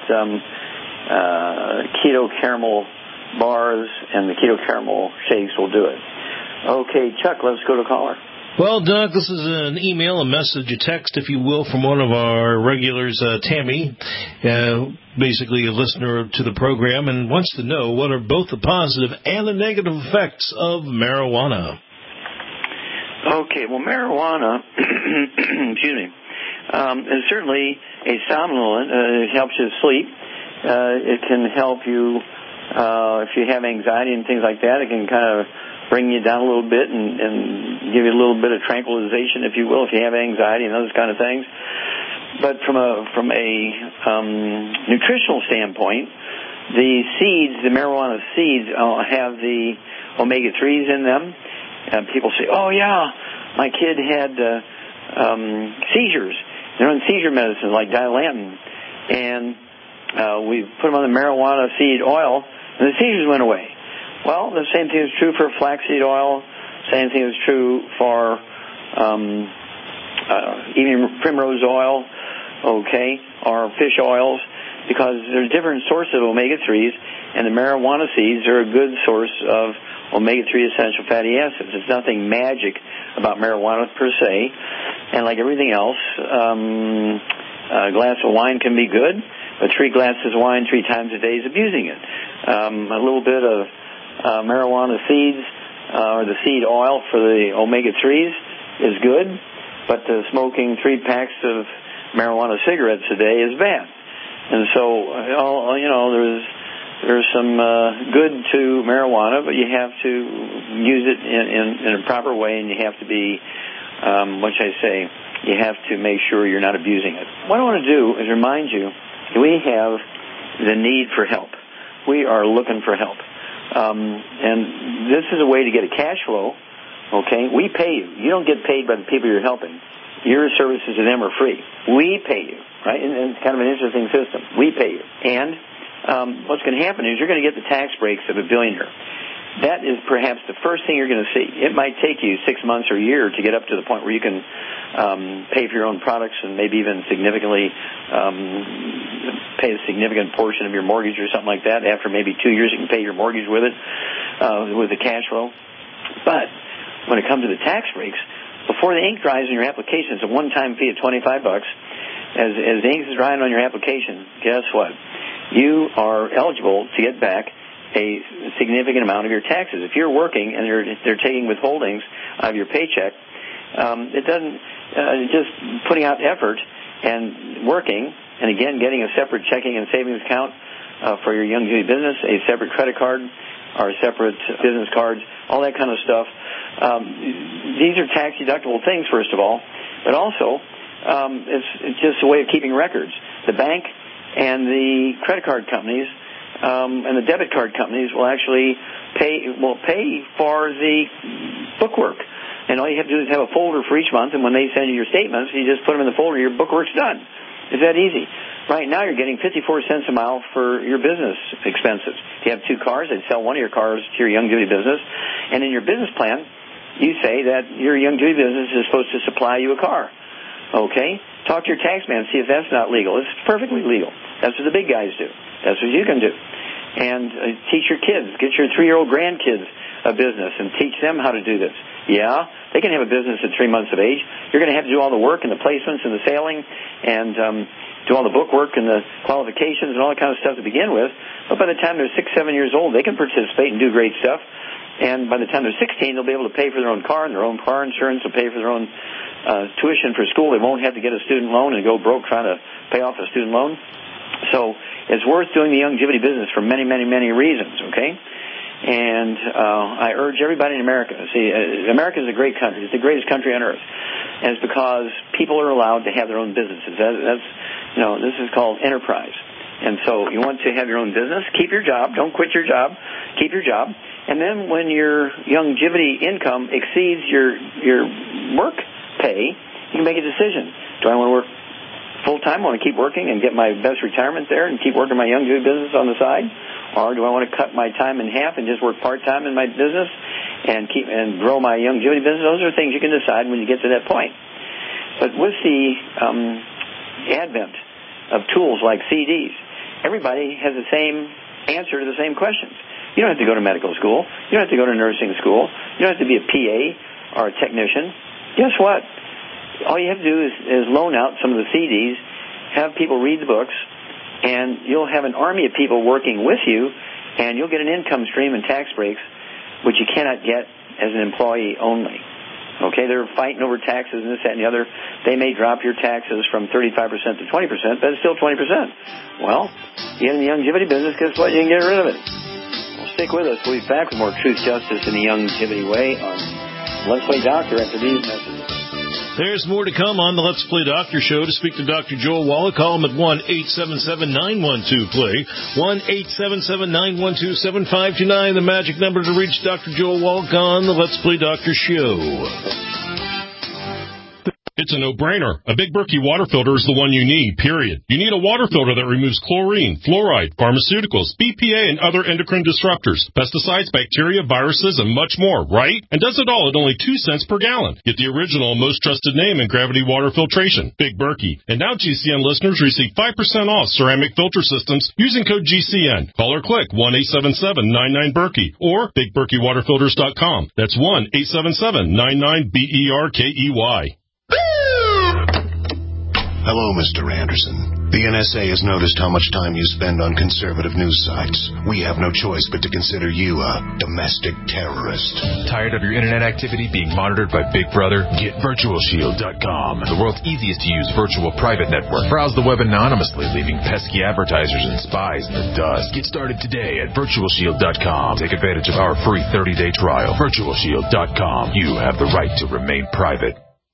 Keto Caramel bars and the Keto Caramel shakes will do it. Okay, Chuck, let's go to caller. Well, Doc, this is an email, a message, a text, if you will, from one of our regulars, Tammy, basically a listener to the program, and wants to know what are both the positive and the negative effects of marijuana. Okay, well, marijuana, excuse me, is certainly a somnolent. It helps you sleep. It can help you if you have anxiety and things like that. It can kind of bring you down a little bit and give you a little bit of tranquilization, if you will, if you have anxiety and those kind of things. But from a nutritional standpoint, the seeds, the marijuana seeds, have the omega-3s in them. And people say, oh, yeah, my kid had seizures. They're on seizure medicine like Dilantin. And we put them on the marijuana seed oil, and the seizures went away. Well, the same thing is true for flaxseed oil. Same thing is true for even primrose oil, okay, or fish oils, because there's different sources of omega-3s, and the marijuana seeds are a good source of omega-3 essential fatty acids. There's nothing magic about marijuana per se, and like everything else, a glass of wine can be good, but 3 glasses of wine 3 times a day is abusing it. A little bit of marijuana seeds or the seed oil for the omega-3s is good, but smoking 3 packs of marijuana cigarettes a day is bad. And so, there's some good to marijuana, but you have to use it in a proper way, and you have to be, you have to make sure you're not abusing it. What I want to do is remind you, we have the need for help. We are looking for help. And this is a way to get a cash flow, okay? We pay you. You don't get paid by the people you're helping. Your services to them are free. We pay you, right? And it's kind of an interesting system. We pay you. And what's going to happen is you're going to get the tax breaks of a billionaire. That is perhaps the first thing you're going to see. It might take you 6 months or a year to get up to the point where you can pay for your own products and maybe even significantly pay a significant portion of your mortgage or something like that. After maybe 2 years, you can pay your mortgage with it, with the cash flow. But when it comes to the tax breaks, before the ink dries on your application, it's a one-time fee of $25. As the ink is drying on your application, guess what? You are eligible to get back a significant amount of your taxes. If you're working and they're taking withholdings out of your paycheck, it doesn't just putting out effort and working, and again getting a separate checking and savings account for your Youngevity business, a separate credit card or separate business cards, all that kind of stuff. These are tax deductible things, first of all, but also it's just a way of keeping records. The bank and the credit card companies and the debit card companies will actually pay for the bookwork. And all you have to do is have a folder for each month, and when they send you your statements, you just put them in the folder, your bookwork's done. It's that easy. Right now you're getting 54 cents a mile for your business expenses. If you have 2 cars, they'd sell one of your cars to your Youngevity business, and in your business plan, you say that your Youngevity business is supposed to supply you a car. Okay? Talk to your tax man, see if that's not legal. It's perfectly legal. That's what the big guys do. That's what you can do. And teach your kids. Get your 3-year-old grandkids a business and teach them how to do this. Yeah, they can have a business at 3 months of age. You're going to have to do all the work and the placements and the sailing and do all the bookwork and the qualifications and all that kind of stuff to begin with. But by the time they're 6, 7 years old, they can participate and do great stuff. And by the time they're 16, they'll be able to pay for their own car and their own car insurance. They'll pay for their own tuition for school. They won't have to get a student loan and go broke trying to pay off a student loan. So it's worth doing the Youngevity business for many, many, many reasons, okay? And I urge everybody in America. See, America is a great country. It's the greatest country on earth. And it's because people are allowed to have their own businesses. This is called enterprise. And so you want to have your own business, keep your job. Don't quit your job. Keep your job. And then when your Youngevity income exceeds your work pay, you can make a decision. Do I want to work full-time? I want to keep working and get my best retirement there and keep working my Youngevity business on the side? Or do I want to cut my time in half and just work part-time in my business and grow my Youngevity business? Those are things you can decide when you get to that point. But with the advent of tools like CDs, everybody has the same answer to the same questions. You don't have to go to medical school. You don't have to go to nursing school. You don't have to be a PA or a technician. guess what? All you have to do is loan out some of the CDs, have people read the books, and you'll have an army of people working with you, and you'll get an income stream and tax breaks, which you cannot get as an employee only. Okay, they're fighting over taxes and this, that, and the other. They may drop your taxes from 35% to 20%, but it's still 20%. Well, you get in the longevity business, guess what? You can get rid of it. Well, stick with us. We'll be back with more Truth, Justice, in the Longevity Way on Let's Play Doctor after these messages. There's more to come on the Let's Play Doctor show. To speak to Dr. Joel Wallach, call him at 1-877-912-PLAY, 1-877-912-7529, the magic number to reach Dr. Joel Wallach on the Let's Play Doctor show. It's a no-brainer. A Big Berkey water filter is the one you need, period. You need a water filter that removes chlorine, fluoride, pharmaceuticals, BPA, and other endocrine disruptors, pesticides, bacteria, viruses, and much more, right? And does it all at only 2 cents per gallon. Get the original and most trusted name in gravity water filtration, Big Berkey. And now GCN listeners receive 5% off ceramic filter systems using code GCN. Call or click 1-877-99-BERKEY or BigBerkeyWaterFilters.com. That's 1-877-99-BERKEY. Hello, Mr. Anderson. The NSA has noticed how much time you spend on conservative news sites. We have no choice but to consider you a domestic terrorist. Tired of your internet activity being monitored by Big Brother? Get VirtualShield.com, the world's easiest to use virtual private network. Browse the web anonymously, leaving pesky advertisers and spies in the dust. Get started today at VirtualShield.com. Take advantage of our free 30-day trial. VirtualShield.com. You have the right to remain private.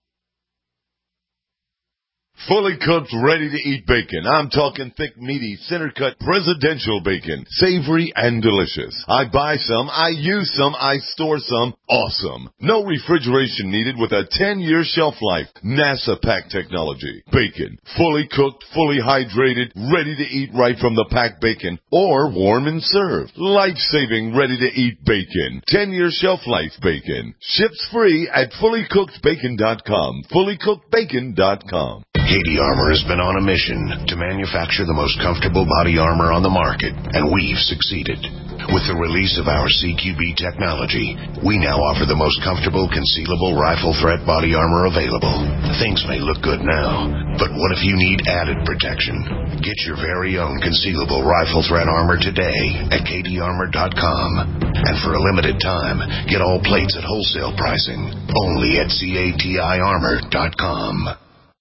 Fully cooked, ready-to-eat bacon. I'm talking thick, meaty, center-cut, presidential bacon. Savory and delicious. I buy some, I use some, I store some. Awesome. No refrigeration needed with a 10-year shelf life. NASA pack technology. Bacon. Fully cooked, fully hydrated, ready to eat right from the packed bacon. Or warm and served. Life-saving, ready-to-eat bacon. 10-year shelf life bacon. Ships free at fullycookedbacon.com. Fullycookedbacon.com. Katie Armor has been on a mission to manufacture the most comfortable body armor on the market, and we've succeeded. With the release of our CQB technology, we now offer the most comfortable concealable rifle threat body armor available. Things may look good now, but what if you need added protection? Get your very own concealable rifle threat armor today at katiearmor.com. And for a limited time, get all plates at wholesale pricing only at CATIarmor.com.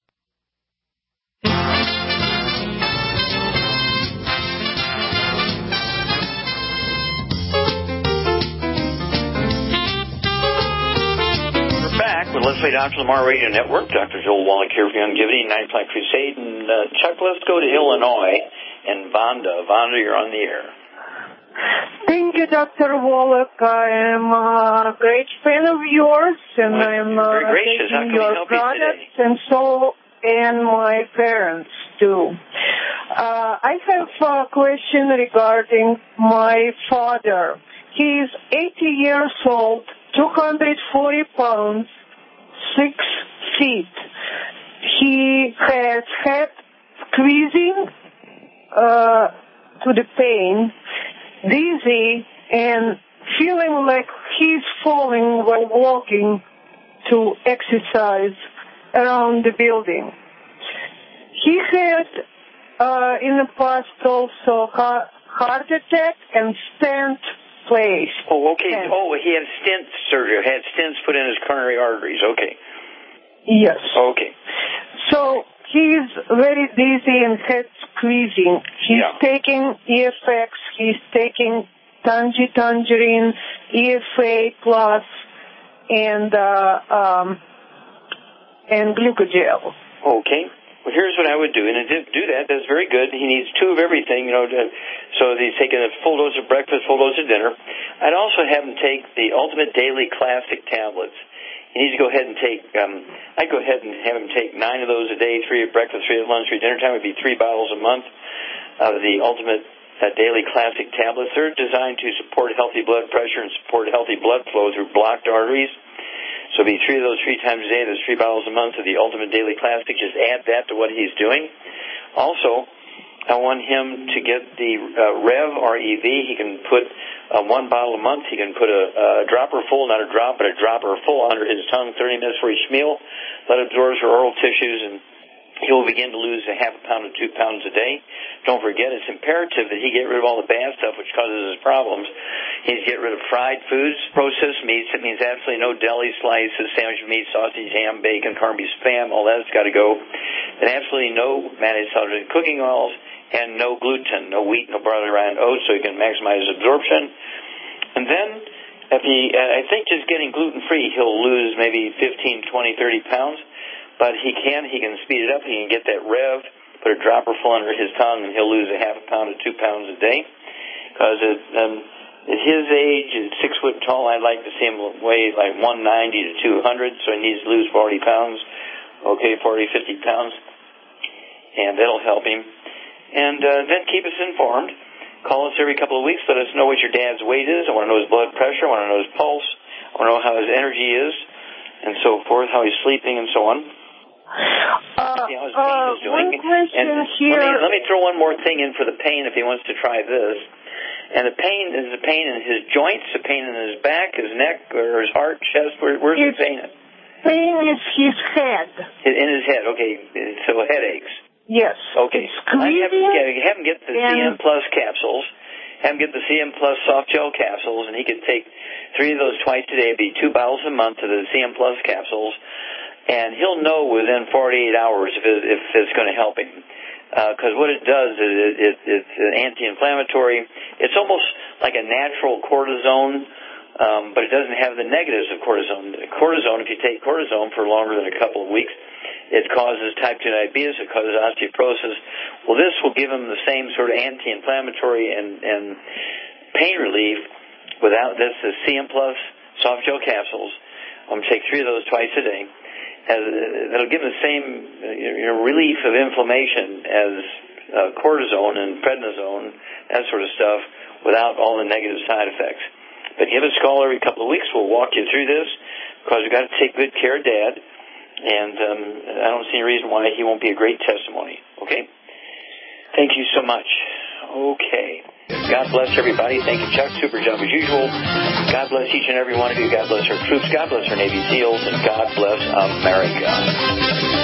Let's Play Doctor Lamar Radio Network. Dr. Joel Wallach here for Longevity, 9 O'Clock Crusade. And Chuck, let's go to Illinois and Vonda. Vonda, you're on the air. Thank you, Dr. Wallach. I am a great fan of yours, and I'm taking your products, and so and my parents too. I have a question regarding my father. He's 80 years old, 240 pounds, 6 feet. He has had squeezing to the pain, dizzy, and feeling like he's falling while walking to exercise around the building. He had in the past also heart attack and stent placed. Oh, okay. Stent. Oh, he had stent surgery. Had stents put in his coronary arteries. Okay. Yes. Okay. So he's very dizzy and head squeezing. He's taking EFX. He's taking Tangerine, EFA Plus, and Glucogel. Okay. Well, here's what I would do, and to do that, that's very good. He needs 2 of everything, so he's taking a full dose of breakfast, full dose of dinner. I'd also have him take the Ultimate Daily Classic tablets. He needs to go ahead and take, I'd go ahead and have him take 9 of those a day, 3 at breakfast, 3 at lunch, 3 at dinner time. Would be 3 bottles a month of the Ultimate Daily Classic tablets. They're designed to support healthy blood pressure and support healthy blood flow through blocked arteries. So it'll be 3 of those 3 times a day. There's 3 bottles a month of the Ultimate Daily Classic. Just add that to what he's doing. Also, I want him to get the Rev, R-E-V. He can put 1 bottle a month. He can put a dropper full, not a drop, but a dropper full under his tongue 30 minutes for each meal. Let it absorb your oral tissues, and he'll begin to lose a half a pound to 2 pounds a day. Don't forget, it's imperative that he get rid of all the bad stuff which causes his problems. He needs to get rid of fried foods, processed meats. It means absolutely no deli slices, sandwich meat, sausage, ham, bacon, corned beef, spam. All that's got to go. And absolutely no mayonnaise, sausage, cooking oils, and no gluten, no wheat, no barley, rye, and oats, so he can maximize absorption. And then, I think just getting gluten-free, he'll lose maybe 15, 20, 30 pounds. But he can speed it up. He can get that Rev, put a dropper full under his tongue, and he'll lose a half a pound to 2 pounds a day. Because at his age, at 6 foot tall, I'd like to see him weigh like 190 to 200, so he needs to lose 40 pounds. Okay, 40, 50 pounds. And that'll help him. And then keep us informed. Call us every couple of weeks. Let us know what your dad's weight is. I want to know his blood pressure. I want to know his pulse. I want to know how his energy is, and so forth, how he's sleeping, and so on. One question here. Let me throw one more thing in for the pain if he wants to try this. And the pain is the pain in his joints, the pain in his back, his neck, or his heart, chest. Where's the pain? Pain is his head. In his head, okay. So headaches. Yes. Okay. Have him get the CM Plus capsules. Have him get the CM Plus soft gel capsules, and he can take 3 of those twice a day. It'd be 2 bottles a month of the CM Plus capsules. And he'll know within 48 hours if it's going to help him. Because what it does is it's an anti-inflammatory. It's almost like a natural cortisone, but it doesn't have the negatives of cortisone. Cortisone, if you take cortisone for longer than a couple of weeks, it causes type 2 diabetes, it causes osteoporosis. Well, this will give him the same sort of anti-inflammatory and pain relief without this. The CM Plus soft gel capsules, I'm going to take 3 of those twice a day. That'll give him the same relief of inflammation as cortisone and prednisone, that sort of stuff, without all the negative side effects. But give us a call every couple of weeks. We'll walk you through this, because we've got to take good care of Dad. And I don't see any reason why he won't be a great testimony. Okay? Thank you so much. Okay. God bless everybody. Thank you, Chuck. Super job as usual. God bless each and every one of you. God bless our troops. God bless our Navy SEALs. And God bless America.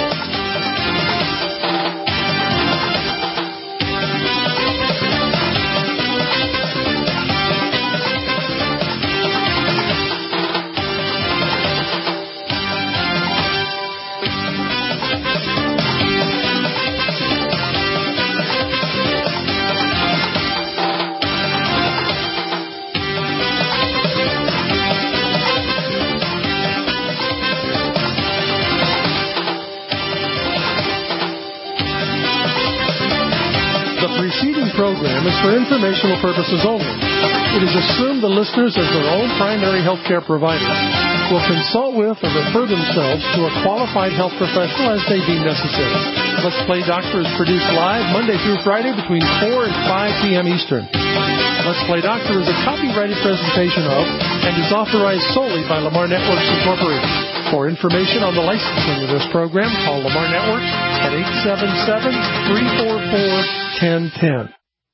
Program is for informational purposes only. It is assumed the listeners, as their own primary health care providers, will consult with or refer themselves to a qualified health professional as they deem necessary. Let's Play Doctor is produced live Monday through Friday between 4 and 5 p.m. Eastern. Let's Play Doctor is a copyrighted presentation of and is authorized solely by Lamar Networks Incorporated. For information on the licensing of this program, call Lamar Networks at 877-344-1010.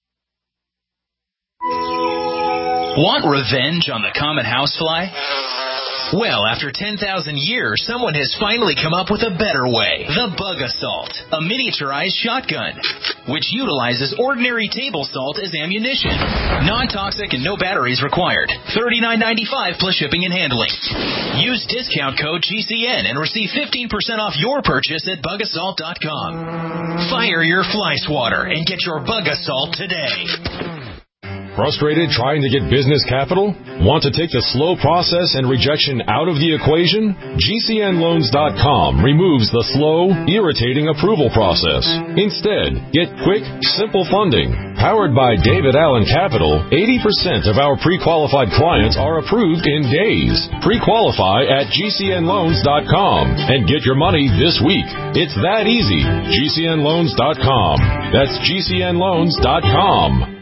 Want revenge on the common housefly? Well, after 10,000 years, someone has finally come up with a better way. The Bug Assault, a miniaturized shotgun, which utilizes ordinary table salt as ammunition. Non-toxic and no batteries required. $39.95 plus shipping and handling. Use discount code GCN and receive 15% off your purchase at bugassault.com. Fire your fly swatter and get your Bug Assault today. Frustrated trying to get business capital? Want to take the slow process and rejection out of the equation? GCNloans.com removes the slow, irritating approval process. Instead, get quick, simple funding. Powered by David Allen Capital, 80% of our pre-qualified clients are approved in days. Pre-qualify at GCNloans.com and get your money this week. It's that easy. GCNloans.com. That's GCNloans.com.